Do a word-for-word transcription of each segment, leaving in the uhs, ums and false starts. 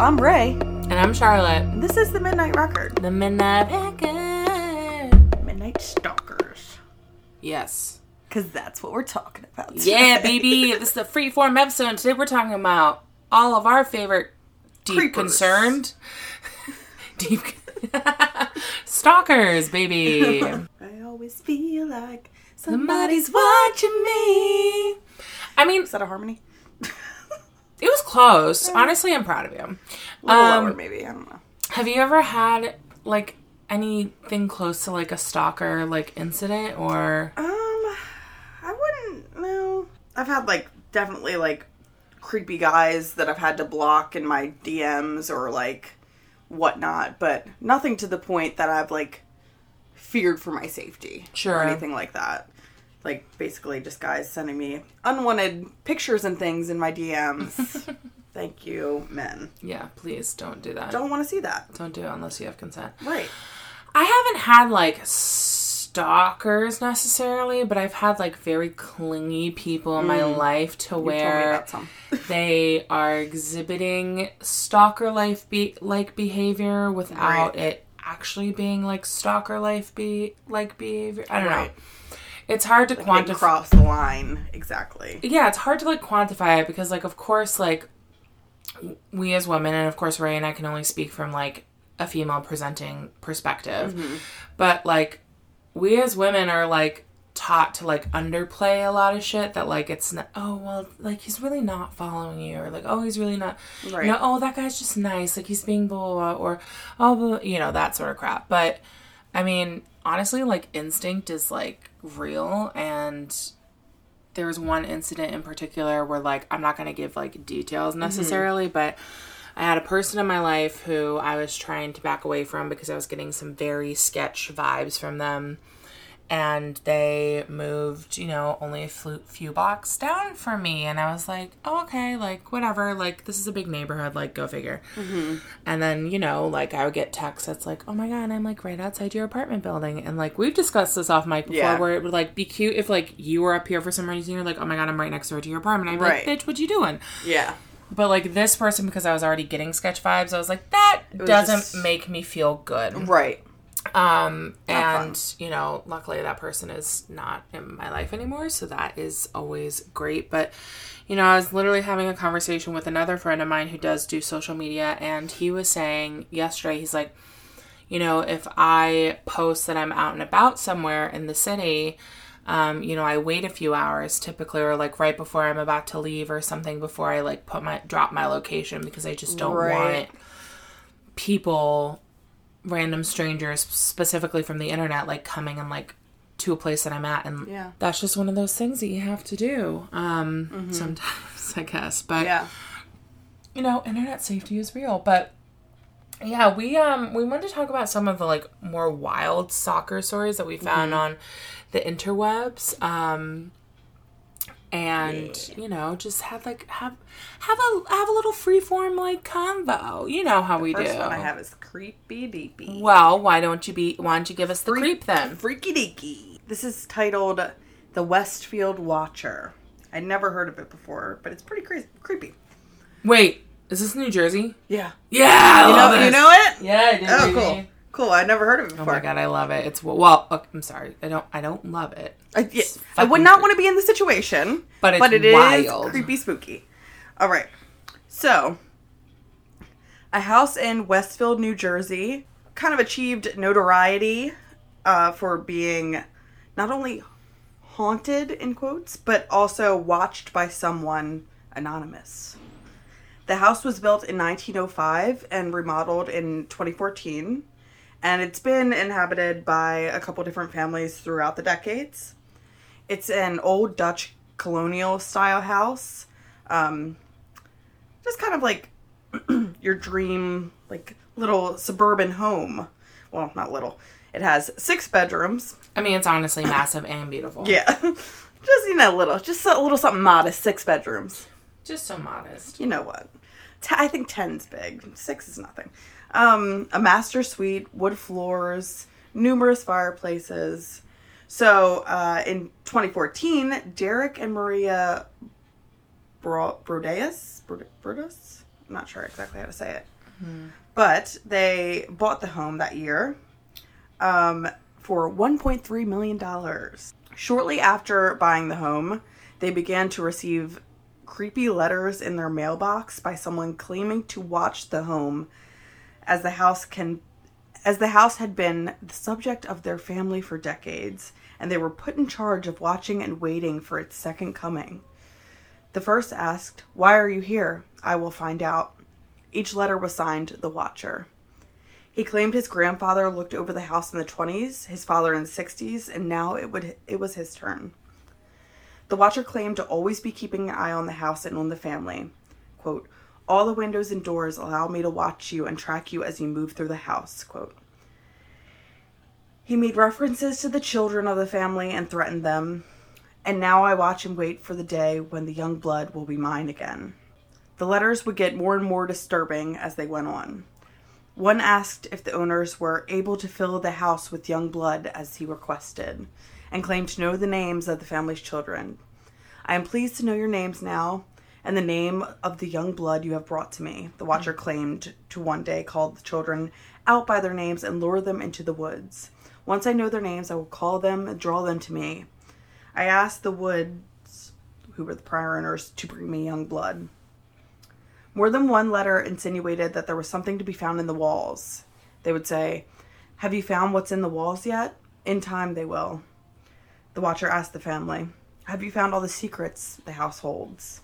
I'm Ray. And I'm Charlotte. And this is The Midnight Record. The Midnight Record. Midnight Stalkers. Yes. Because that's what we're talking about today. Yeah, baby. This is a freeform episode. And today we're talking about all of our favorite deep Creepers. concerned deep stalkers, baby. I always feel like Somebody's watching me. I mean, Is that a harmony? it was close. Honestly, I'm proud of you. A little Um, lower, maybe. I don't know. Have you ever had, like, anything close to, like, a stalker, like, incident, or... Um, I wouldn't know. I've had, like, definitely, like, creepy guys that I've had to block in my D Ms or, like, whatnot. But nothing to the point that I've, like, feared for my safety. Sure. Or anything like that. Like, basically just guys sending me unwanted pictures and things in my D Ms. Thank you, men. Yeah, please don't do that. Don't want to see that. Don't do it unless you have consent. Right. I haven't had, like, stalkers necessarily, but I've had, like, very clingy people in my life to You told me where about some. they are exhibiting stalker-like be- like behavior without Right. it actually being, like, stalker-like be- like behavior. I don't Right. know. It's hard to Like, quantify. they cross the line. Exactly. Yeah, it's hard to, like, quantify it because, like, of course, like, we as women, and of course Ray and I can only speak from, like, a female presenting perspective, Mm-hmm. but, like, we as women are, like, taught to, like, underplay a lot of shit that, like, it's not, oh, well, like, he's really not following you, or, like, oh, he's really not, Right. you know, oh, that guy's just nice, like, he's being blah, blah, blah, or, oh, blah, you know, that sort of crap. But, I mean, honestly, like, instinct is, like, real, and there was one incident in particular where, like, I'm not going to give, like, details necessarily, mm-hmm. but I had a person in my life who I was trying to back away from because I was getting some very sketch vibes from them, and they moved, you know, only a few blocks down from me, and I was like, oh, okay, like, whatever, like, this is a big neighborhood, like, go figure. Mm-hmm. And then, you know, like, I would get texts that's like, oh my god, I'm, like, right outside your apartment building, and, like, we've discussed this off mic before, Yeah. where it would, like, be cute if, like, you were up here for some reason, you're like, oh my god, I'm right next door to your apartment, I'd be Right. like, bitch, what you doing? Yeah. But, like, this person, because I was already getting sketch vibes, I was like, that was doesn't just- make me feel good. Right. Um, Not and, fun. you know, luckily that person is not in my life anymore, so that is always great. But, you know, I was literally having a conversation with another friend of mine who does do social media, and he was saying yesterday, he's like, you know, if I post that I'm out and about somewhere in the city, um, you know, I wait a few hours typically, or like right before I'm about to leave or something, before I like put my, drop my location, because I just don't Right. want people, random strangers, specifically from the internet, like coming and like to a place that I'm at, and Yeah. that's just one of those things that you have to do um mm-hmm. sometimes, I guess. But Yeah. you know, internet safety is real. But yeah, we um we wanted to talk about some of the like more wild stalker stories that we found Mm-hmm. on the interwebs, um and Yeah. you know, just have like have have a have a little freeform like convo. You know how we First do. one I have is creepy deepy. Well, why don't you be? Why don't you give us the Freak- creep then? Freaky deaky. This is titled The Westfield Watcher. I'd never heard of it before, but it's pretty cre- creepy. Wait, is this New Jersey? Yeah. Yeah, I You love know, this. you know it? Yeah, I do. Oh, baby. cool. Cool. I'd never heard of it Oh before. my god, I love it. It's well. Okay, I'm sorry. I don't. I don't love it. I, yeah, It's I would fucking not creepy. want to be in the situation, But it's but it is wild. creepy spooky. All right. So, a house in Westfield, New Jersey, kind of achieved notoriety uh, for being not only haunted, in quotes, but also watched by someone anonymous. The house was built in nineteen oh five and remodeled in twenty fourteen, and it's been inhabited by a couple different families throughout the decades. It's an old Dutch colonial style house. Um, just kind of like your dream, like, little suburban home. Well, not little. It has six bedrooms. I mean, it's honestly massive and beautiful. Yeah. Just, you know, little. Just a little something modest. Six bedrooms. Just so modest. You know what? T- I think ten's big. Six is nothing. Um, a master suite, wood floors, numerous fireplaces. So, uh, in twenty fourteen, Derek and Maria Bro- Brodeus? Brod- Brodeus? I'm not sure exactly how to say it. Mm-hmm. But they bought the home that year um, for one point three million dollars. Shortly after buying the home, they began to receive creepy letters in their mailbox by someone claiming to watch the home as the house can as the house had been the subject of their family for decades, and they were put in charge of watching and waiting for its second coming. The first asked, "Why are you here? I will find out." Each letter was signed The Watcher. He claimed his grandfather looked over the house in the twenties, his father in the sixties, and now it would it was his turn. The Watcher claimed to always be keeping an eye on the house and on the family. Quote, "All the windows and doors allow me to watch you and track you as you move through the house." Quote. He made references to the children of the family and threatened them. "And now I watch and wait for the day when the young blood will be mine again." The letters would get more and more disturbing as they went on. One asked if the owners were able to fill the house with young blood as he requested, and claimed to know the names of the family's children. "I am pleased to know your names now, and the name of the young blood you have brought to me," the Watcher claimed to one day call the children out by their names and lure them into the woods. "Once I know their names, I will call them and draw them to me. I asked the woods, who were the prior owners, to bring me young blood." More than one letter insinuated that there was something to be found in the walls. They would say, "Have you found what's in the walls yet? In time they will." The Watcher asked the family, "Have you found all the secrets the house holds?"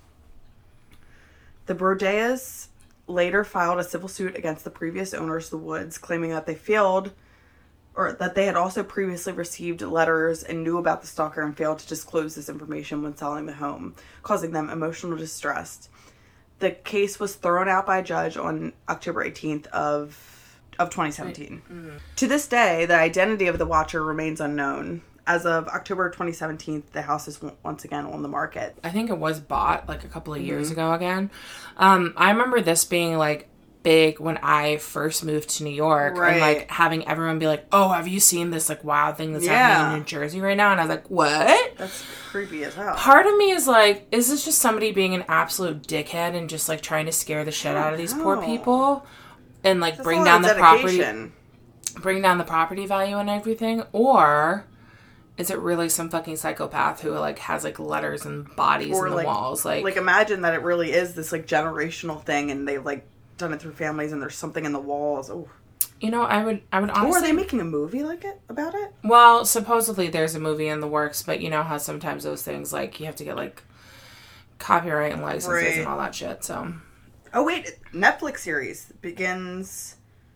The Brodeas later filed a civil suit against the previous owners of the woods, claiming that they failed, or that they had also previously received letters and knew about the stalker and failed to disclose this information when selling the home, causing them emotional distress. The case was thrown out by a judge on October eighteenth of of twenty seventeen. Mm-hmm. To this day, the identity of the Watcher remains unknown. As of October twenty seventeen, the house is once again on the market. I think it was bought like a couple of mm-hmm. years ago again. Um, I remember this being like big when I first moved to New York, right. And like having everyone be like, "Oh, have you seen this like wild thing that's yeah. happening in New Jersey right now?" And I was like, "What?" That's creepy as hell. Part of me is like, is this just somebody being an absolute dickhead and just like trying to scare the shit out of these know. poor people and like that's bring down the dedication. property, bring down the property value and everything, or is it really some fucking psychopath who like has like letters and bodies or, in the like, walls? Like, like imagine that it really is this like generational thing, and they've like done it through families, and there's something in the walls. Oh, you know, I would, I would honestly. Or are they making a movie like it about it? Well, supposedly there's a movie in the works, but you know how sometimes those things like you have to get like copyright and licenses right. and all that shit. So. Oh wait, Netflix series begins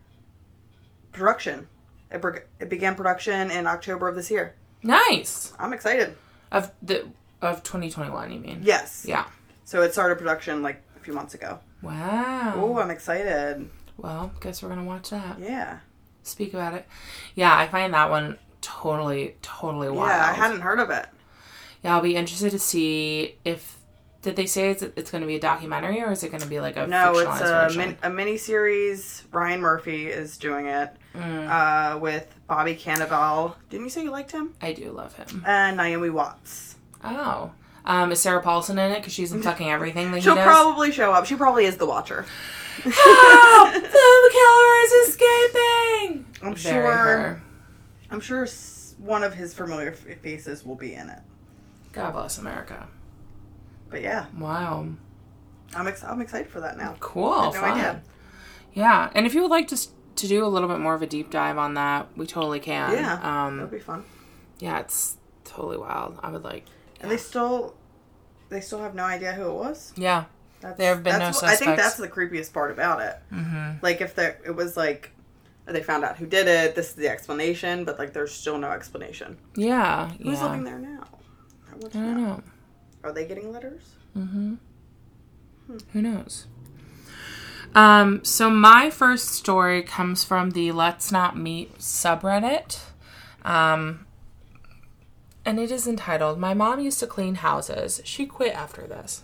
production. It, be- it began production in October of this year. Nice. I'm excited. Of the of twenty twenty-one, you mean? Yes. Yeah. So it started production like a few months ago. Wow. Oh, I'm excited. Well, guess we're gonna watch that. Yeah. Speak about it. Yeah, I find that one totally, totally wild. Yeah, I hadn't heard of it. Yeah, I'll be interested to see if did they say it's it's going to be a documentary or is it going to be like a no? fictionalized It's a version? min- a mini series. Ryan Murphy is doing it mm. uh, with Bobby Cannavale. Didn't you say you liked him? I do love him. And Naomi Watts. Oh. Um, is Sarah Paulson in it? Because she's in fucking everything that She'll he does. probably show up. She probably is the Watcher. Oh, the killer is escaping. I'm Very sure. Her. I'm sure one of his familiar faces will be in it. God bless America. But yeah. Wow. I'm ex- I'm excited for that now. Cool. I had no fun. idea. Yeah, and if you would like to to do a little bit more of a deep dive on that, we totally can. Yeah. Um, that'd be fun. Yeah, it's totally wild. I would like. Yeah. And they still, they still have no idea who it was. Yeah. That's, there have been no what, suspects. I think that's the creepiest part about it. Mm-hmm. Like, if there, it was like, they found out who did it, this is the explanation, but, like, there's still no explanation. Yeah. Who's yeah. living there now? I, I don't know. know. Are they getting letters? Mm-hmm. Hmm. Who knows? Um, so my first story comes from the Let's Not Meet subreddit. Um, and it is entitled, "My Mom Used to Clean Houses. She Quit After This."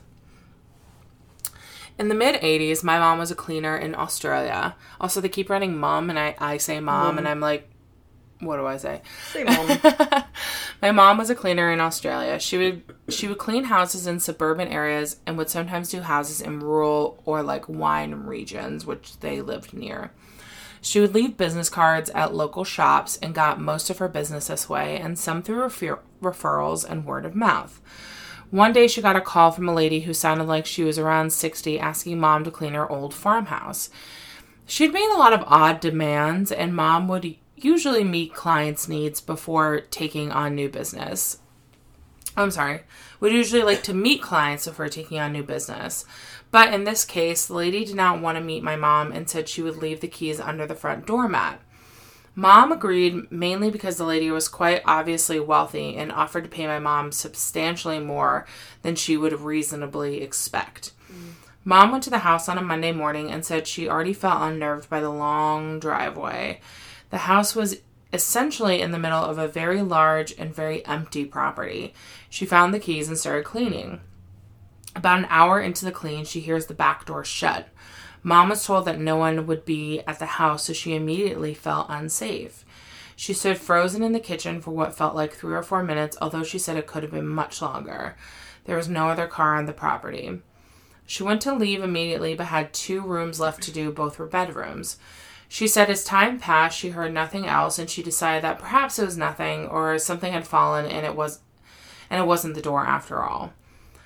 In the mid-eighties, my mom was a cleaner in Australia. Also, they keep writing mom, and I, I say mom, mm. and I'm like, what do I say? Say mom. My mom was a cleaner in Australia. She would she would clean houses in suburban areas and would sometimes do houses in rural or like wine regions, which they lived near. She would leave business cards at local shops and got most of her business this way, and some through refer- referrals and word of mouth. One day she got a call from a lady who sounded like she was around sixty asking Mom to clean her old farmhouse. She'd made a lot of odd demands, and Mom would usually meet clients' needs before taking on new business. I'm sorry. Would usually like to meet clients before taking on new business. But in this case, the lady did not want to meet my mom and said she would leave the keys under the front doormat. Mom agreed mainly because the lady was quite obviously wealthy and offered to pay my mom substantially more than she would reasonably expect. Mm. Mom went to the house on a Monday morning and said she already felt unnerved by the long driveway. The house was essentially in the middle of a very large and very empty property. She found the keys and started cleaning. About an hour into the clean, she hears the back door shut. Mom was told that no one would be at the house, so she immediately felt unsafe. She stood frozen in the kitchen for what felt like three or four minutes, although she said it could have been much longer. There was no other car on the property. She went to leave immediately, but had two rooms left to do. Both were bedrooms. She said as time passed, she heard nothing else, and she decided that perhaps it was nothing, or something had fallen, and it was, and it wasn't the door after all.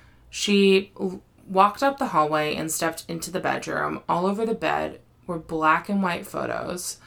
She l- walked up the hallway and stepped into the bedroom. All over the bed were black and white photos.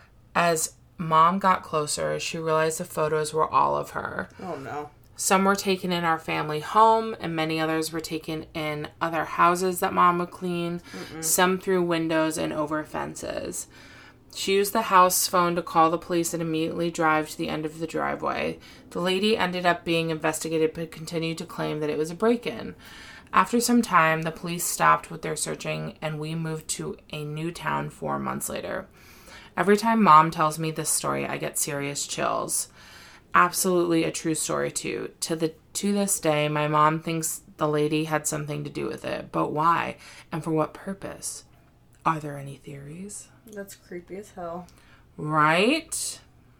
As Mom got closer, she realized the photos were all of her. Oh, no. Some were taken in our family home, and many others were taken in other houses that Mom would clean, Mm-mm. some through windows and over fences. She used the house phone to call the police and immediately drive to the end of the driveway. The lady ended up being investigated but continued to claim that it was a break-in. After some time, the police stopped with their searching, and we moved to a new town four months later. Every time Mom tells me this story, I get serious chills. Absolutely a true story, too. To the to this day, my mom thinks the lady had something to do with it. But why? And for what purpose? Are there any theories? That's creepy as hell. Right?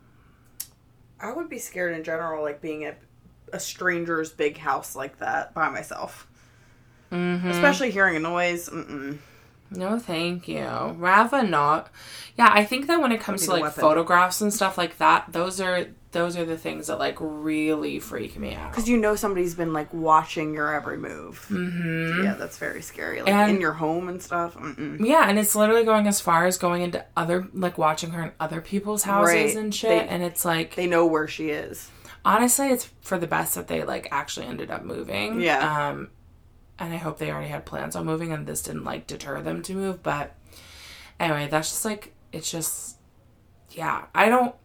I would be scared in general, like being at a stranger's big house like that by myself. Mm-hmm. Especially hearing a noise. Mm-mm. No, thank you. Rather not. Yeah, I think that when it comes to like photographs and stuff like that, those are those are the things that like really freak me out. Because you know somebody's been like watching your every move. Mm-hmm. Yeah, that's very scary. Like and, in your home and stuff. Mm-mm. Yeah, and it's literally going as far as going into other, like watching her in other people's houses right. and shit. They, and it's like they know where she is. Honestly, it's for the best that they like actually ended up moving. Yeah. Um, and I hope they already had plans on moving and this didn't like deter them to move. But anyway, that's just like, it's just, yeah, I don't,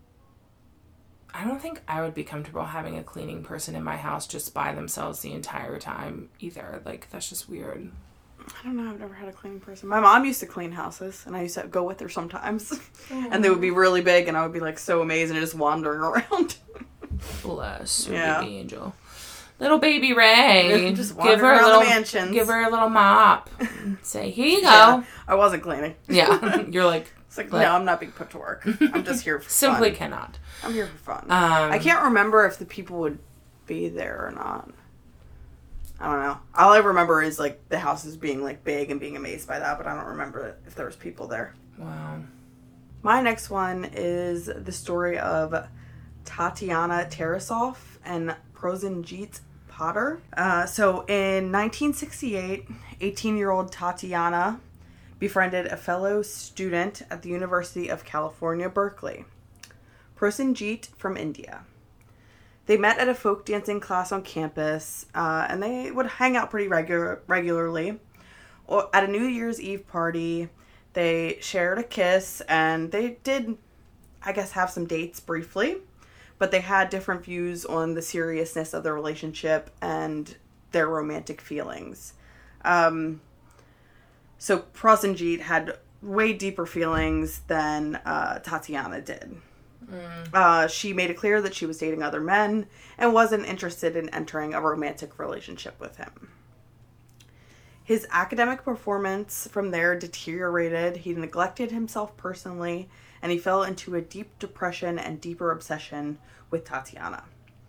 I don't think I would be comfortable having a cleaning person in my house just by themselves the entire time either. Like, that's just weird. I don't know. I've never had a cleaning person. My mom used to clean houses, and I used to go with her sometimes. Oh. And they would be really big, and I would be, like, so amazed and just wandering around. Bless your yeah. baby angel. Little baby Ray. Just give her a little mansions. Give her a little mop. Say, here you go. Yeah, I wasn't cleaning. Yeah. You're like... It's like, but, no, I'm not being put to work. I'm just here for Simply fun. cannot. I'm here for fun. Um, I can't remember if the people would be there or not. I don't know. All I remember is, like, the houses being, like, big and being amazed by that, but I don't remember if there was people there. Wow. My next one is the story of Tatiana Tarasov and Prosenjit Potter. Uh, so, in nineteen sixty-eight, eighteen-year-old Tatiana befriended a fellow student at the University of California, Berkeley, Prosenjit from India. They met at a folk dancing class on campus, uh, and they would hang out pretty regular, regularly. Or at a New Year's Eve party, they shared a kiss, and they did, I guess, have some dates briefly, but they had different views on the seriousness of their relationship and their romantic feelings. Um... So Prosenjit had way deeper feelings than uh, Tatiana did. Mm. Uh, she made it clear that she was dating other men and wasn't interested in entering a romantic relationship with him. His academic performance from there deteriorated. He neglected himself personally, and he fell into a deep depression and deeper obsession with Tatiana.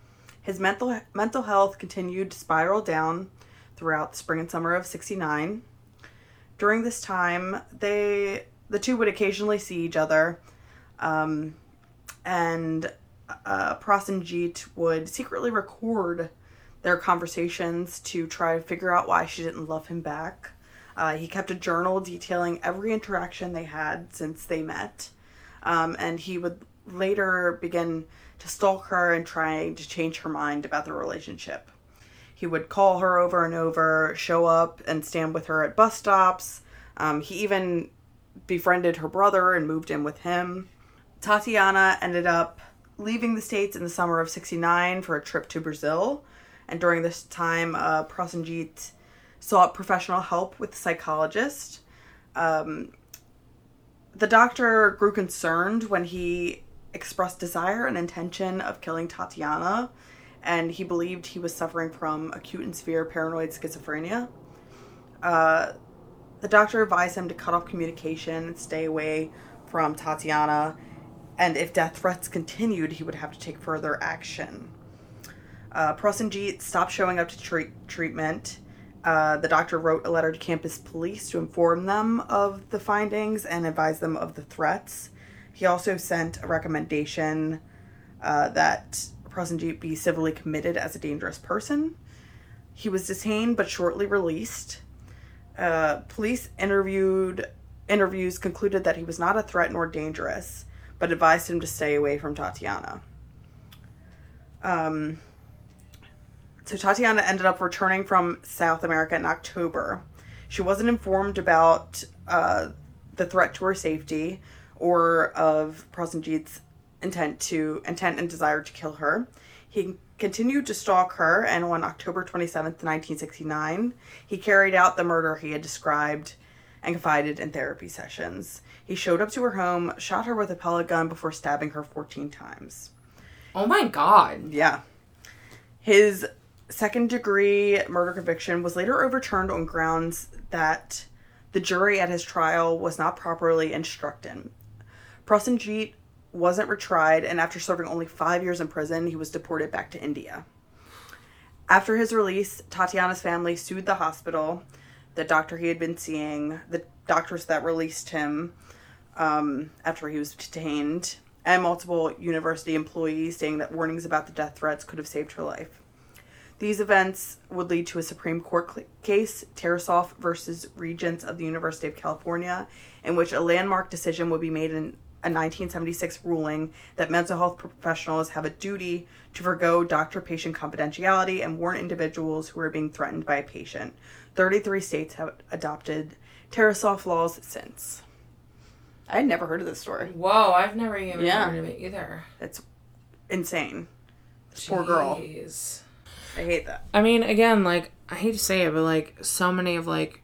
His mental mental health continued to spiral down throughout the spring and summer of sixty-nine. During this time, they the two would occasionally see each other, um, and uh, Prosenjit would secretly record their conversations to try to figure out why she didn't love him back. Uh, he kept a journal detailing every interaction they had since they met, um, and he would later begin to stalk her and trying to change her mind about the relationship. He would call her over and over, show up and stand with her at bus stops. Um, he even befriended her brother and moved in with him. Tatiana ended up leaving the States in the summer of sixty-nine for a trip to Brazil. And during this time, uh, Prosenjit sought professional help with a psychologist. Um, the doctor grew concerned when he expressed desire and intention of killing Tatiana, and he believed he was suffering from acute and severe paranoid schizophrenia. Uh, the doctor advised him to cut off communication and stay away from Tatiana, and if death threats continued, he would have to take further action. Uh, Prosenjit stopped showing up to treat- treatment. Uh, the doctor wrote a letter to campus police to inform them of the findings and advise them of the threats. He also sent a recommendation uh, that Prosenjit be civilly committed as a dangerous person. He was detained but shortly released. Uh, police interviewed interviews concluded that he was not a threat nor dangerous, but advised him to stay away from Tatiana. Um, so Tatiana ended up returning from South America in October. She wasn't informed about uh, the threat to her safety or of Prosenjit's intent to intent and desire to kill her. He continued to stalk her, and on October twenty-seventh, nineteen sixty-nine, he carried out the murder he had described and confided in therapy sessions. He showed up to her home, shot her with a pellet gun before stabbing her fourteen times. Oh my god. Yeah. His second-degree murder conviction was later overturned on grounds that the jury at his trial was not properly instructed. Prosenjit wasn't retried, and after serving only five years in prison, he was deported back to India. After his release, Tatiana's family sued the hospital, the doctor he had been seeing, the doctors that released him um, after he was detained, and multiple university employees, saying that warnings about the death threats could have saved her life. These events would lead to a Supreme Court cl- case, Tarasoff versus Regents of the University of California, in which a landmark decision would be made in a nineteen seventy-six ruling that mental health professionals have a duty to forgo doctor-patient confidentiality and warn individuals who are being threatened by a patient. thirty-three states have adopted Tarasoff laws since. I had never heard of this story. Whoa, I've never even Yeah. heard of it either. It's insane. This Jeez. poor girl. I hate that. I mean, again, like, I hate to say it, but, like, so many of, like,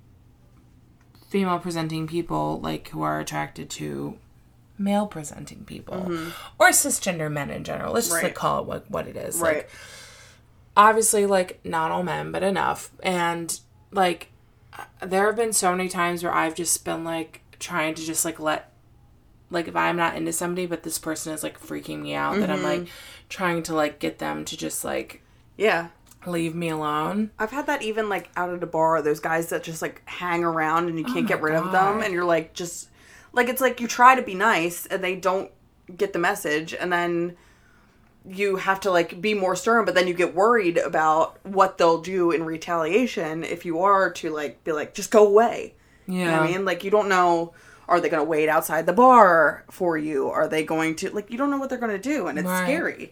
female-presenting people, like, who are attracted to male-presenting people. Mm-hmm. Or cisgender men in general. Let's just, right. like, call it what, what it is. Right. Like, obviously, like, not all men, but enough. And, like, there have been so many times where I've just been, like, trying to just, like, let, like, if I'm not into somebody, but this person is, like, freaking me out, mm-hmm. that I'm, like, trying to, like, get them to just, like... Yeah. Leave me alone. I've had that even, like, out at a bar. Those guys that just, like, hang around and you can't oh get rid God. of them. And you're, like, just... Like, it's like you try to be nice and they don't get the message. And then you have to, like, be more stern. But then you get worried about what they'll do in retaliation if you are to, like, be like, just go away. Yeah. You know what I mean? Like, you don't know... Are they going to wait outside the bar for you? Are they going to... Like, you don't know what they're going to do. And it's right. scary.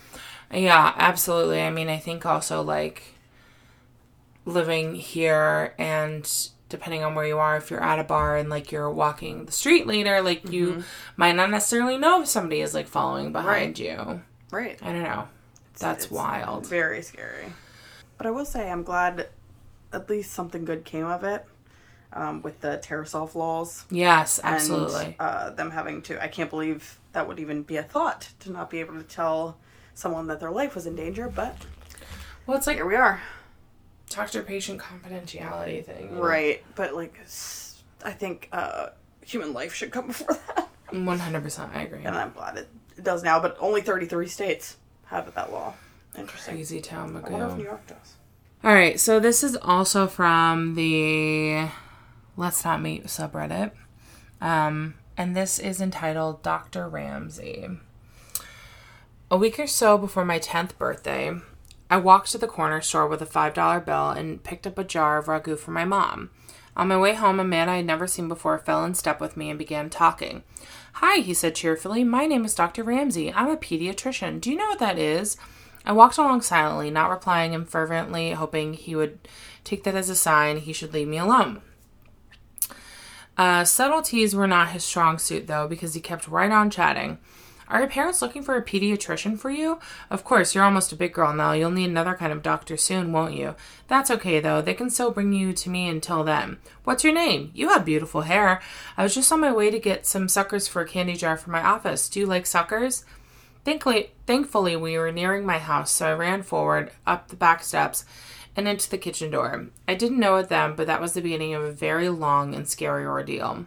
Yeah, absolutely. I mean, I think also, like, living here and depending on where you are, if you're at a bar and, like, you're walking the street later, like, mm-hmm. you might not necessarily know if somebody is, like, following behind right. you. Right. I don't know. That's it's, wild. It's very scary. But I will say I'm glad at least something good came of it um, with the Tarasoff laws. Yes, absolutely. And uh, them having to... I can't believe that would even be a thought to not be able to tell... someone that their life was in danger, but well, it's like here we are. Doctor-patient confidentiality thing, you know? Right? But like, I think uh, human life should come before that. One hundred percent, I agree, and I'm glad it, it does now. But only thirty-three states have that law. Interesting. Crazy Town I wonder if New Magoo. York does. All right, so this is also from the Let's Not Meet subreddit. Um, and this is entitled Doctor Ramsey. A week or so before my tenth birthday, I walked to the corner store with a five dollar bill and picked up a jar of ragu for my mom. On my way home, a man I had never seen before fell in step with me and began talking. "Hi," he said cheerfully. "My name is Doctor Ramsey. I'm a pediatrician. Do you know what that is?" I walked along silently, not replying and fervently hoping he would take that as a sign he should leave me alone. Uh, subtleties were not his strong suit, though, because he kept right on chatting. "Are your parents looking for a pediatrician for you? Of course, you're almost a big girl now. You'll need another kind of doctor soon, won't you? That's okay, though. They can still bring you to me until then. What's your name? You have beautiful hair. I was just on my way to get some suckers for a candy jar for my office. Do you like suckers?" Thankfully, thankfully, we were nearing my house, so I ran forward, up the back steps, and into the kitchen door. I didn't know it then, but that was the beginning of a very long and scary ordeal.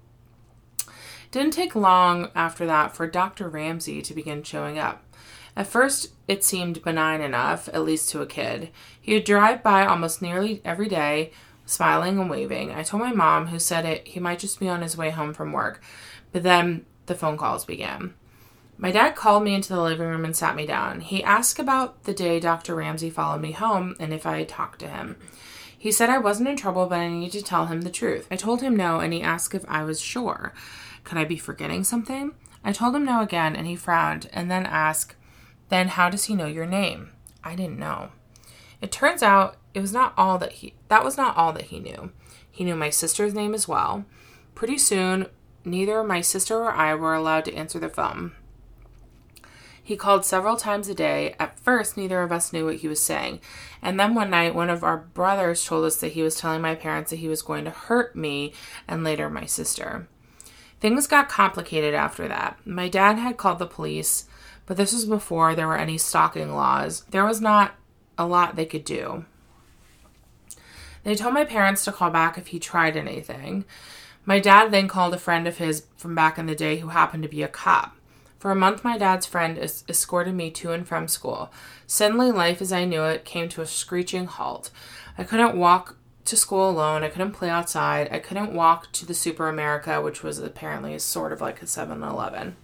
Didn't take long after that for Doctor Ramsey to begin showing up. At first, it seemed benign enough, at least to a kid. He would drive by almost nearly every day, smiling and waving. I told my mom, who said it he might just be on his way home from work, but then the phone calls began. My dad called me into the living room and sat me down. He asked about the day Doctor Ramsey followed me home and if I had talked to him. He said I wasn't in trouble, but I needed to tell him the truth. I told him no, and he asked if I was sure. Could I be forgetting something? I told him no again, and he frowned, and then asked, "Then how does he know your name?" I didn't know. It turns out it was not all that he that was not all that he knew. He knew my sister's name as well. Pretty soon, neither my sister or I were allowed to answer the phone. He called several times a day. At first, neither of us knew what he was saying. And then one night, one of our brothers told us that he was telling my parents that he was going to hurt me and later my sister. Things got complicated after that. My dad had called the police, but this was before there were any stalking laws. There was not a lot they could do. They told my parents to call back if he tried anything. My dad then called a friend of his from back in the day who happened to be a cop. For a month, my dad's friend es- escorted me to and from school. Suddenly, life as I knew it came to a screeching halt. I couldn't walk to school alone. I couldn't play outside. I couldn't walk to the Super America, which was apparently sort of like a seven eleven.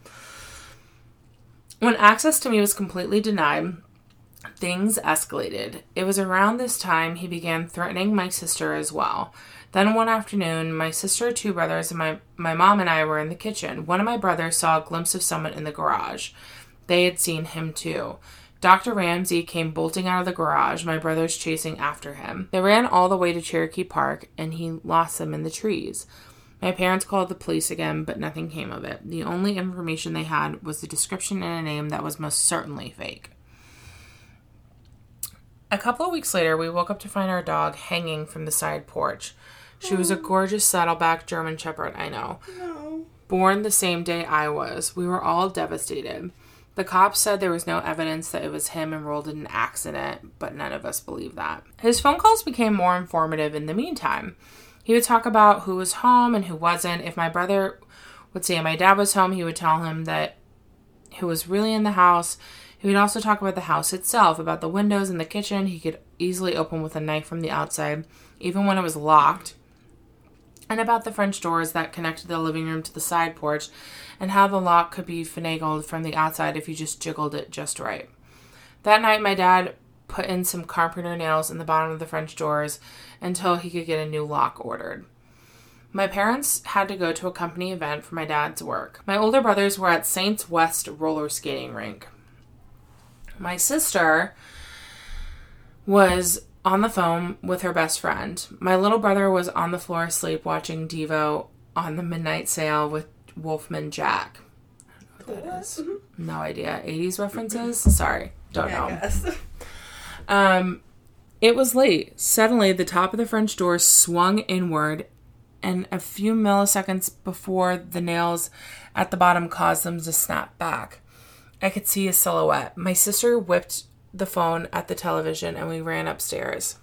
When access to me was completely denied, things escalated. It was around this time he began threatening my sister as well. Then one afternoon, my sister, two brothers, and my, my mom and I were in the kitchen. One of my brothers saw a glimpse of someone in the garage. They had seen him too. Doctor Ramsey came bolting out of the garage, my brothers chasing after him. They ran all the way to Cherokee Park, and he lost them in the trees. My parents called the police again, but nothing came of it. The only information they had was the description and a name that was most certainly fake. A couple of weeks later, we woke up to find our dog hanging from the side porch. She was a gorgeous saddleback German Shepherd, I know. No. Born the same day I was. We were all devastated. The cops said there was no evidence that it was him enrolled in an accident, but none of us believed that. His phone calls became more informative in the meantime. He would talk about who was home and who wasn't. If my brother would say my dad was home, he would tell him that who was really in the house. He would also talk about the house itself, about the windows in the kitchen he could easily open with a knife from the outside, even when it was locked, and about the French doors that connected the living room to the side porch, and how the lock could be finagled from the outside if you just jiggled it just right. That night, my dad put in some carpenter nails in the bottom of the French doors until he could get a new lock ordered. My parents had to go to a company event for my dad's work. My older brothers were at Saints West roller skating rink. My sister was on the phone with her best friend. My little brother was on the floor asleep watching Devo on the midnight sale with Wolfman Jack. I don't know what that is. No idea. eighties references? Sorry. Don't Yeah, know. I guess. Um, it was late. Suddenly, the top of the French door swung inward, and a few milliseconds before the nails at the bottom caused them to snap back. I could see a silhouette. My sister whipped the phone at the television, and we ran upstairs.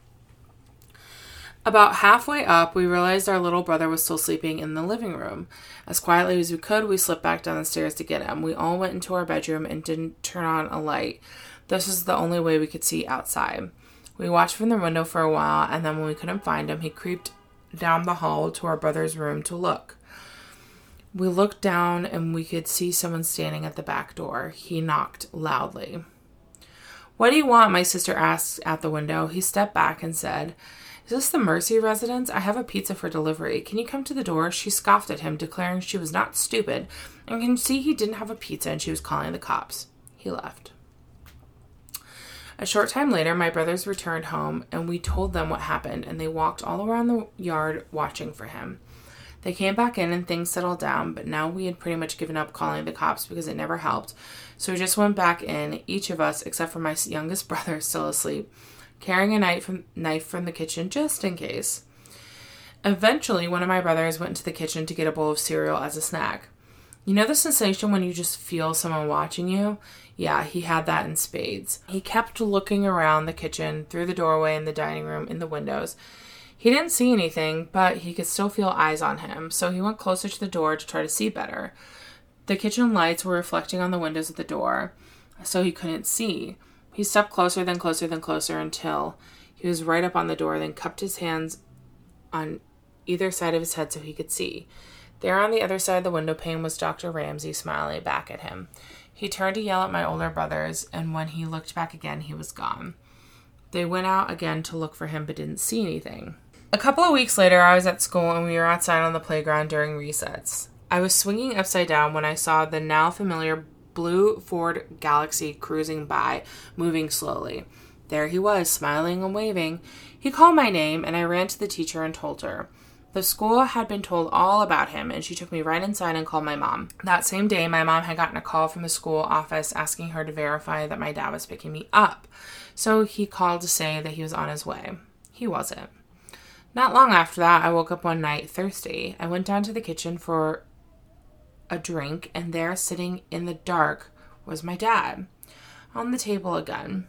About halfway up, we realized our little brother was still sleeping in the living room. As quietly as we could, we slipped back down the stairs to get him. We all went into our bedroom and didn't turn on a light. This was the only way we could see outside. We watched from the window for a while, and then when we couldn't find him, he creeped down the hall to our brother's room to look. We looked down, and we could see someone standing at the back door. He knocked loudly. "What do you want?" my sister asked at the window. He stepped back and said, "Is this the Mercy residence? I have a pizza for delivery. Can you come to the door?" She scoffed at him, declaring she was not stupid, and can see he didn't have a pizza and she was calling the cops. He left. A short time later, my brothers returned home, and we told them what happened, and they walked all around the yard watching for him. They came back in and things settled down, but now we had pretty much given up calling the cops because it never helped. So we just went back in, each of us, except for my youngest brother, still asleep, carrying a knife from, knife from the kitchen just in case. Eventually, one of my brothers went into the kitchen to get a bowl of cereal as a snack. You know the sensation when you just feel someone watching you? Yeah, he had that in spades. He kept looking around the kitchen, through the doorway, in the dining room, in the windows. He didn't see anything, but he could still feel eyes on him, so he went closer to the door to try to see better. The kitchen lights were reflecting on the windows of the door, so he couldn't see. He stepped closer, then closer, then closer, until he was right up on the door, then cupped his hands on either side of his head so he could see. There on the other side of the window pane was Doctor Ramsey smiling back at him. He turned to yell at my older brothers, and when he looked back again, he was gone. They went out again to look for him, but didn't see anything. A couple of weeks later, I was at school, and we were outside on the playground during recess. I was swinging upside down when I saw the now familiar blue Ford Galaxy cruising by, moving slowly. There he was, smiling and waving. He called my name, and I ran to the teacher and told her. The school had been told all about him, and she took me right inside and called my mom. That same day, my mom had gotten a call from the school office asking her to verify that my dad was picking me up. So he called to say that he was on his way. He wasn't. Not long after that, I woke up one night thirsty. I went down to the kitchen for a drink, and there, sitting in the dark, was my dad. On the table again.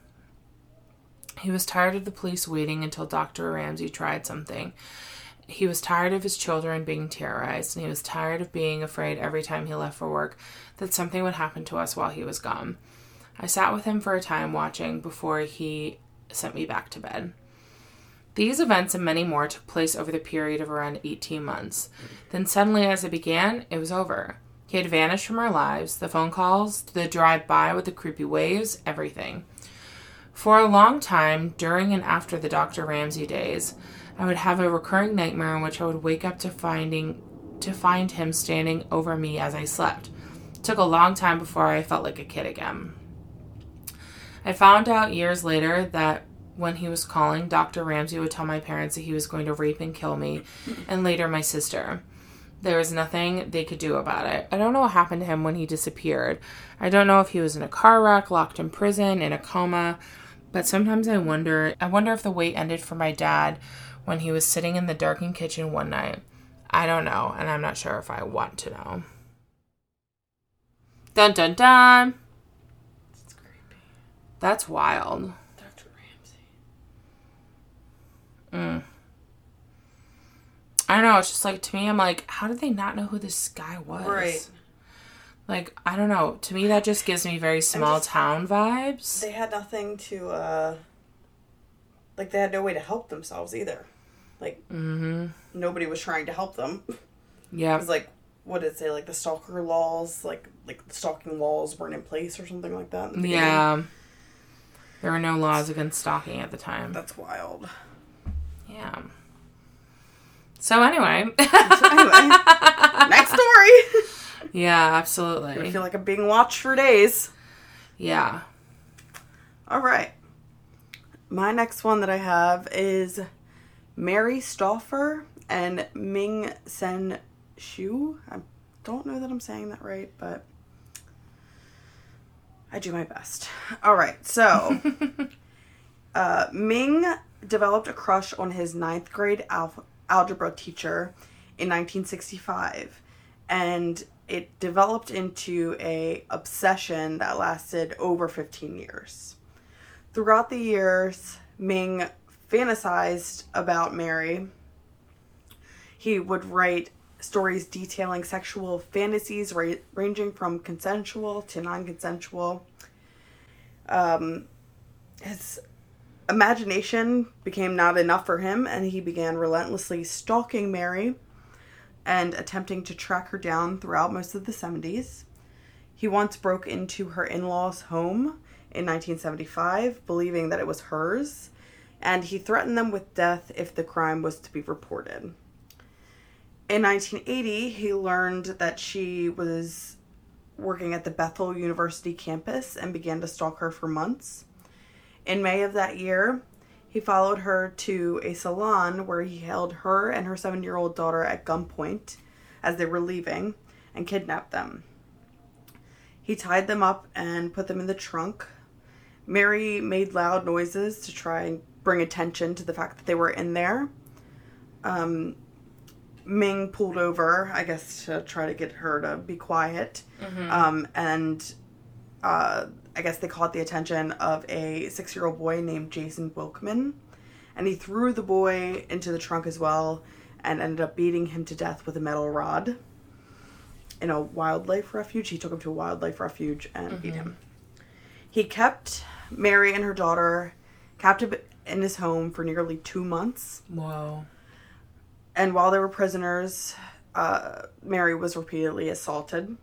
He was tired of the police waiting until Doctor Ramsey tried something. He was tired of his children being terrorized, and he was tired of being afraid every time he left for work that something would happen to us while he was gone. I sat with him for a time watching before he sent me back to bed. These events and many more took place over the period of around eighteen months. Then suddenly, as it began, it was over. He had vanished from our lives, the phone calls, the drive-by with the creepy waves, everything. For a long time, during and after the Doctor Ramsey days, I would have a recurring nightmare in which I would wake up to finding to find him standing over me as I slept. It took a long time before I felt like a kid again. I found out years later that when he was calling, Doctor Ramsey would tell my parents that he was going to rape and kill me, and later my sister. There was nothing they could do about it. I don't know what happened to him when he disappeared. I don't know if he was in a car wreck, locked in prison, in a coma, but sometimes I wonder, I wonder if the wait ended for my dad when he was sitting in the darkened kitchen one night. I don't know, and I'm not sure if I want to know. Dun dun dun! That's creepy. That's wild. Doctor Ramsey. Mm. I don't know, it's just like, to me, I'm like, how did they not know who this guy was? Right. Like, I don't know. To me, that just gives me very small just, town vibes. They had nothing to, uh... Like, they had no way to help themselves either. Like, mm-hmm. Nobody was trying to help them. Yeah. It was like, what did it say? Like, the stalker laws, like, like the stalking laws weren't in place or something like that. The yeah. There were no laws against stalking at the time. That's wild. Yeah. So, anyway. anyway. Next story. Yeah, absolutely. I feel like I'm being watched for days. Yeah. All right. My next one that I have is Mary Stauffer and Ming Sen Shu. I don't know that I'm saying that right, but I do my best. All right, so uh, Ming developed a crush on his ninth grade al- algebra teacher in nineteen sixty-five, and it developed into a obsession that lasted over fifteen years. Throughout the years, Ming fantasized about Mary. He would write stories detailing sexual fantasies ra- ranging from consensual to non-consensual. Um, his imagination became not enough for him, and he began relentlessly stalking Mary and attempting to track her down throughout most of the seventies. He once broke into her in-laws' home in nineteen seventy-five, believing that it was hers, and he threatened them with death if the crime was to be reported. In nineteen eighty, he learned that she was working at the Bethel University campus and began to stalk her for months. In May of that year, he followed her to a salon where he held her and her seven-year-old daughter at gunpoint as they were leaving and kidnapped them. He tied them up and put them in the trunk. Mary made loud noises to try and bring attention to the fact that they were in there. Um, Ming pulled over, I guess, to try to get her to be quiet. Mm-hmm. Um, and uh, I guess they caught the attention of a six-year-old boy named Jason Wilkman. And he threw the boy into the trunk as well and ended up beating him to death with a metal rod. In a wildlife refuge. He took him to a wildlife refuge and mm-hmm. beat him. He kept Mary and her daughter captive in his home for nearly two months. Wow. And while they were prisoners, uh, Mary was repeatedly assaulted.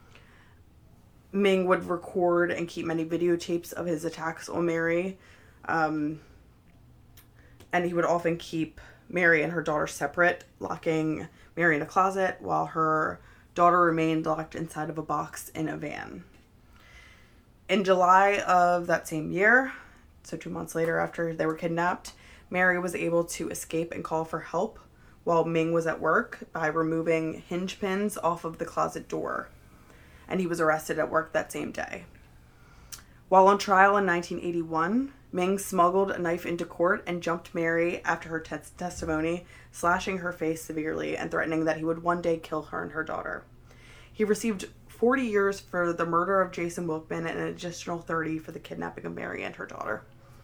Ming would record and keep many videotapes of his attacks on Mary. Um, and he would often keep Mary and her daughter separate, locking Mary in a closet while her daughter remained locked inside of a box in a van. In July of that same year, so two months later after they were kidnapped, Mary was able to escape and call for help while Ming was at work by removing hinge pins off of the closet door. And he was arrested at work that same day. While on trial in nineteen eighty-one, Ming smuggled a knife into court and jumped Mary after her te- testimony, slashing her face severely and threatening that he would one day kill her and her daughter. He received forty years for the murder of Jason Wilkman and an additional thirty for the kidnapping of Mary and her daughter.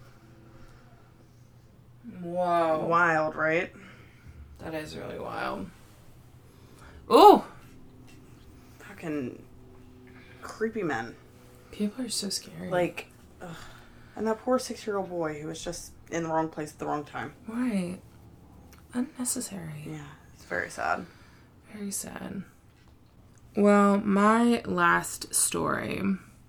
Wow. Wild, right? That is really wild. Ooh! Fucking creepy men. People are so scary. Like, ugh. And that poor six-year-old boy who was just in the wrong place at the wrong time. Right. Unnecessary. Yeah, it's very sad. Very sad. Well, my last story,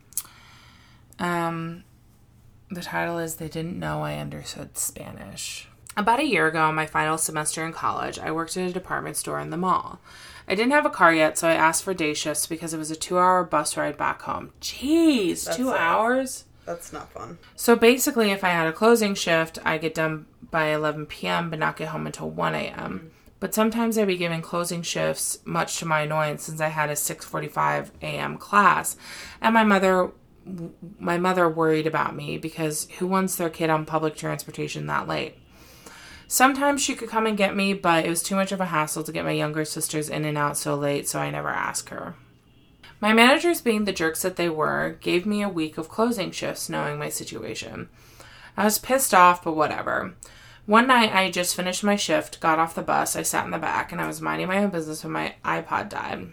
um, the title is They Didn't Know I Understood Spanish. About a year ago, my final semester in college, I worked at a department store in the mall. I didn't have a car yet, so I asked for day shifts because it was a two-hour bus ride back home. Jeez, That's two sad. hours? That's not fun. So basically, if I had a closing shift, I get done by eleven p.m. but not get home until one a.m. Mm-hmm. But sometimes I'd be given closing shifts, much to my annoyance, since I had a six forty-five a.m. class. And my mother, my mother worried about me because who wants their kid on public transportation that late? Sometimes she could come and get me, but it was too much of a hassle to get my younger sisters in and out so late, so I never asked her. My managers, being the jerks that they were, gave me a week of closing shifts knowing my situation. I was pissed off, but whatever. One night, I had just finished my shift, got off the bus, I sat in the back, and I was minding my own business when my iPod died.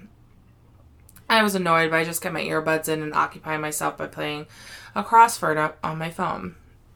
I was annoyed, but I just kept my earbuds in and occupied myself by playing a crossword up on my phone.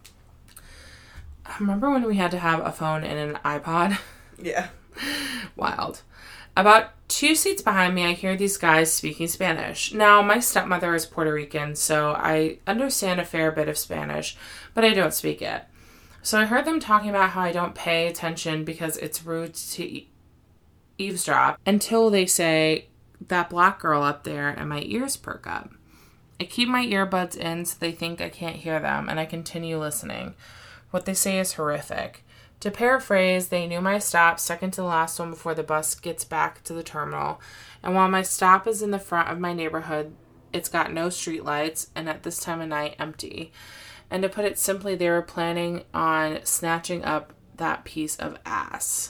Remember when we had to have a phone and an iPod? Yeah. Wild. About two seats behind me, I hear these guys speaking Spanish. Now, my stepmother is Puerto Rican, so I understand a fair bit of Spanish, but I don't speak it. So I heard them talking about how I don't pay attention because it's rude to e- eavesdrop until they say, that black girl up there, and my ears perk up. I keep my earbuds in so they think I can't hear them, and I continue listening. What they say is horrific. To paraphrase, they knew my stop, second to the last one before the bus gets back to the terminal, and while my stop is in the front of my neighborhood, it's got no street lights, and at this time of night, empty. And to put it simply, they were planning on snatching up that piece of ass.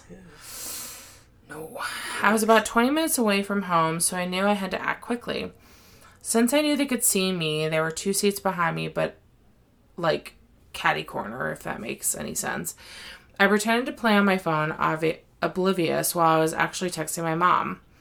No. I was about twenty minutes away from home, so I knew I had to act quickly. Since I knew they could see me, there were two seats behind me, but like catty corner, if that makes any sense. I pretended to play on my phone, obvi- oblivious, while I was actually texting my mom.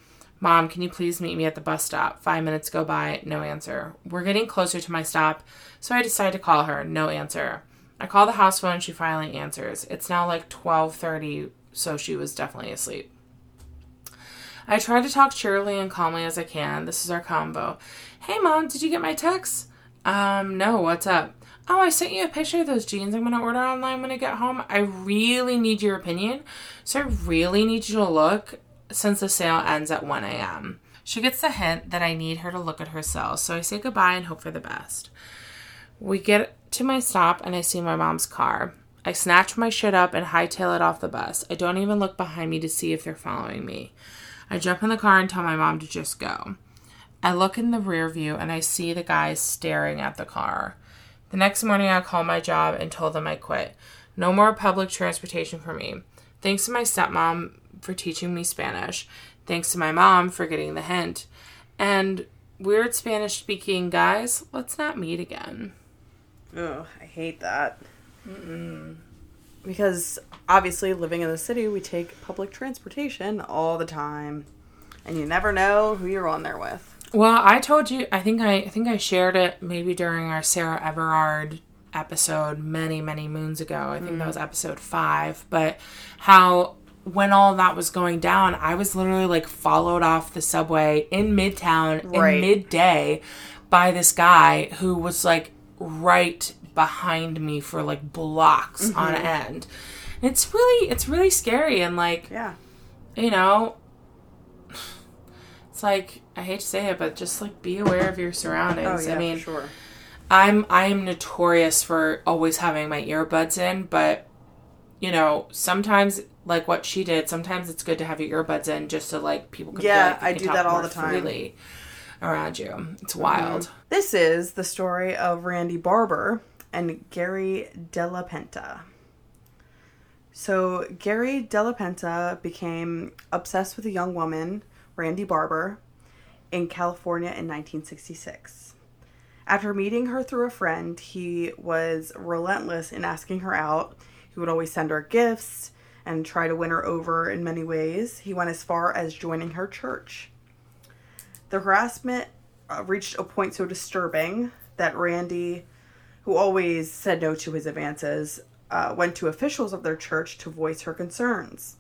Mom, can you please meet me at the bus stop? Five minutes go by, no answer. We're getting closer to my stop, so I decide to call her. No answer. I call the house phone, she finally answers. It's now like twelve thirty, so she was definitely asleep. I try to talk cheerily and calmly as I can. This is our combo. Hey, Mom, did you get my text? Um, no, what's up? Oh, I sent you a picture of those jeans I'm going to order online when I get home. I really need your opinion, so I really need you to look since the sale ends at one a.m. She gets the hint that I need her to look at her cell, so I say goodbye and hope for the best. We get to my stop and I see my mom's car. I snatch my shit up and hightail it off the bus. I don't even look behind me to see if they're following me. I jump in the car and tell my mom to just go. I look in the rear view and I see the guys staring at the car. The next morning I called my job and told them I quit. No more public transportation for me. Thanks to my stepmom for teaching me Spanish. Thanks to my mom for getting the hint. And weird Spanish-speaking guys, let's not meet again. Oh, I hate that. Mm-mm. Because obviously living in the city, we take public transportation all the time. And you never know who you're on there with. Well, I told you, I think I, I think I shared it maybe during our Sarah Everard episode many, many moons ago. I think mm. that was episode five. But how when all that was going down, I was literally like followed off the subway in Midtown right. in midday by this guy who was like right behind me for like blocks mm-hmm. on end. It's really, it's really scary. And like, yeah, you know, it's like, I hate to say it, but just like be aware of your surroundings. Oh, yeah, I mean, for sure. I'm I'm notorious for always having my earbuds in, but you know, sometimes like what she did, sometimes it's good to have your earbuds in just so like people can yeah, feel like they I can do talk that all more the time freely around you. It's wild. Mm-hmm. This is the story of Randy Barber and Gary Della Penta. So Gary Della Penta became obsessed with a young woman, Randy Barber, in California in nineteen sixty-six. After meeting her through a friend, he was relentless in asking her out. He would always send her gifts and try to win her over in many ways. He went as far as joining her church. The harassment uh, reached a point so disturbing that Randy, who always said no to his advances, uh, went to officials of their church to voice her concerns.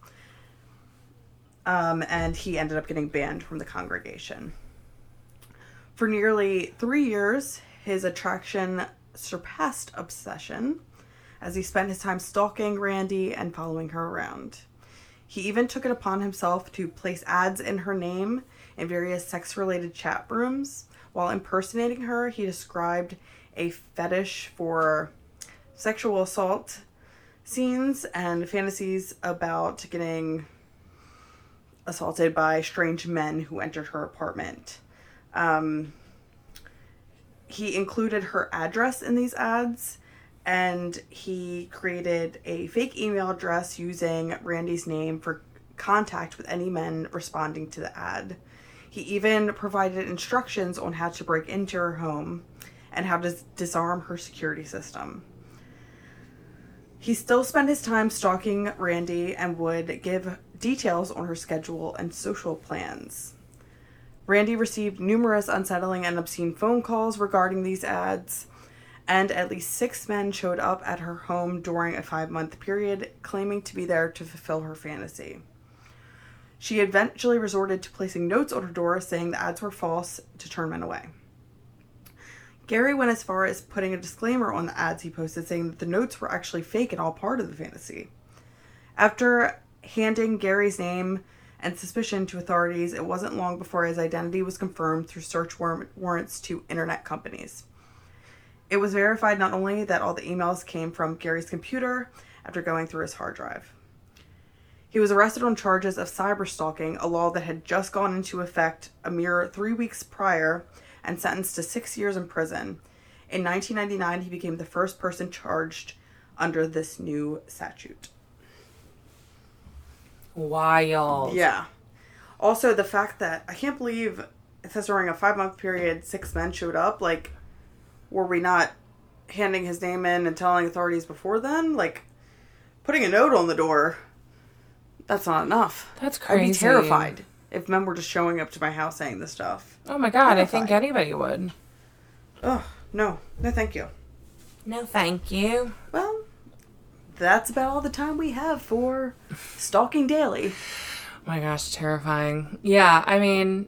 Um, and he ended up getting banned from the congregation. For nearly three years, his attraction surpassed obsession, as he spent his time stalking Randy and following her around. He even took it upon himself to place ads in her name in various sex-related chat rooms. While impersonating her, he described a fetish for sexual assault scenes and fantasies about getting assaulted by strange men who entered her apartment. Um, he included her address in these ads, and he created a fake email address using Randy's name for contact with any men responding to the ad. He even provided instructions on how to break into her home and how to disarm her security system. He still spent his time stalking Randy and would give details on her schedule and social plans. Randy received numerous unsettling and obscene phone calls regarding these ads, and at least six men showed up at her home during a five-month period, claiming to be there to fulfill her fantasy. She eventually resorted to placing notes on her door saying the ads were false to turn men away. Gary went as far as putting a disclaimer on the ads he posted saying that the notes were actually fake and all part of the fantasy. After handing Gary's name and suspicion to authorities, it wasn't long before his identity was confirmed through search war- warrants to internet companies. It was verified not only that all the emails came from Gary's computer after going through his hard drive. He was arrested on charges of cyberstalking, a law that had just gone into effect a mere three weeks prior, and sentenced to six years in prison. In nineteen ninety-nine, he became the first person charged under this new statute. Wild. Yeah. Also, the fact that, I can't believe it says during a five-month period, six men showed up. Like, were we not handing his name in and telling authorities before then? Like, putting a note on the door, that's not enough. That's crazy. I'd be terrified. if men were just showing up to my house saying this stuff. Oh my God, I think anybody would. Oh, no. No, thank you. No, thank you. Well, that's about all the time we have for Stalking Daily. Oh my gosh, terrifying. Yeah, I mean,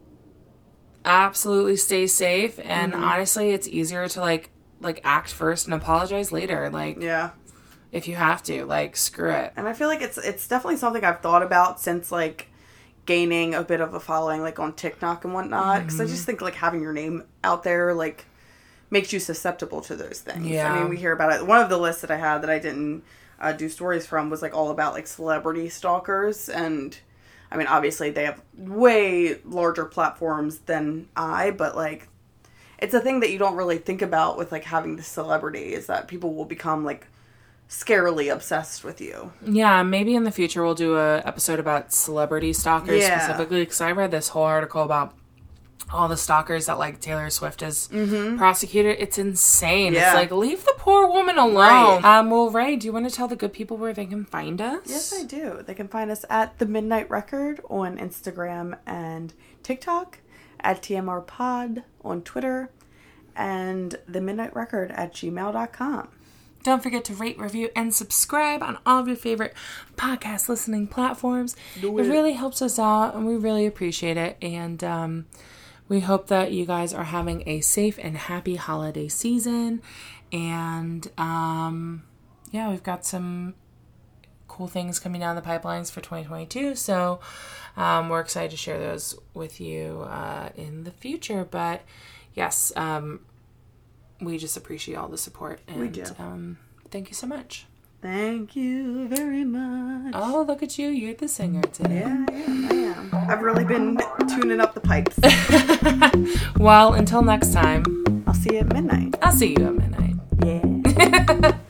absolutely stay safe. And mm-hmm. honestly, it's easier to like, like act first and apologize later. Like, yeah. If you have to, like, screw it. And I feel like it's it's definitely something I've thought about since, like, gaining a bit of a following, like, on TikTok and whatnot. Because mm-hmm. I just think, like, having your name out there, like, makes you susceptible to those things. Yeah. I mean, we hear about it. One of the lists that I had that I didn't uh, do stories from was, like, all about, like, celebrity stalkers. And, I mean, obviously they have way larger platforms than I, but, like, it's a thing that you don't really think about with, like, having the celebrity is that people will become, like, scarily obsessed with you. Yeah, maybe in the future we'll do a episode about celebrity stalkers yeah. specifically, because I read this whole article about all the stalkers that, like, Taylor Swift has mm-hmm. prosecuted. It's insane. Yeah. It's like, leave the poor woman alone. Right. Um, well, Ray, do you want to tell the good people where they can find us? Yes, I do. They can find us at The Midnight Record on Instagram and TikTok, at T M R Pod on Twitter, and The Midnight Record at gmail dot com. Don't forget to rate, review, and subscribe on all of your favorite podcast listening platforms. Do it. It really helps us out, and we really appreciate it. And um, we hope that you guys are having a safe and happy holiday season. And um, yeah, we've got some cool things coming down the pipelines for twenty twenty-two. So um, we're excited to share those with you uh, in the future. But yes, um, we just appreciate all the support. And, we do. Um, thank you so much. Thank you very much. Oh, look at you. You're the singer today. Yeah, I am. I am. I've really been tuning up the pipes. Well, until next time. I'll see you at midnight. I'll see you at midnight. Yeah.